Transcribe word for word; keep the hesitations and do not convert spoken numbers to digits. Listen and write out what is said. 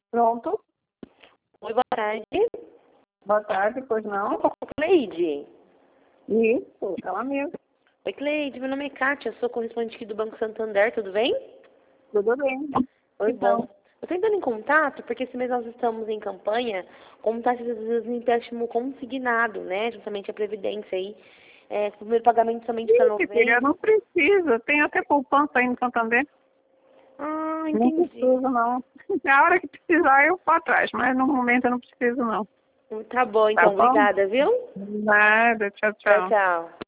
Pronto. Oi, boa tarde. Boa tarde, pois não? Cleide. Isso, ela mesmo. Oi, Cleide. Meu nome é Kátia, eu sou correspondente aqui do Banco Santander, tudo bem? Tudo bem. Oi, Então. bom. Eu tô entrando em contato porque esse mês nós estamos em campanha como taxas de empréstimo consignado, né? Justamente a Previdência aí. É, o primeiro pagamento somente para Ih, filha, novembro. não precisa. Tem até poupança aí no Santander. Ah, Não entendi. precisa, não. Na hora que precisar, eu vou atrás. Mas no momento eu não preciso, não. Tá bom, Tá então. bom? Obrigada, viu? Nada. Tchau, Tchau, tchau. tchau.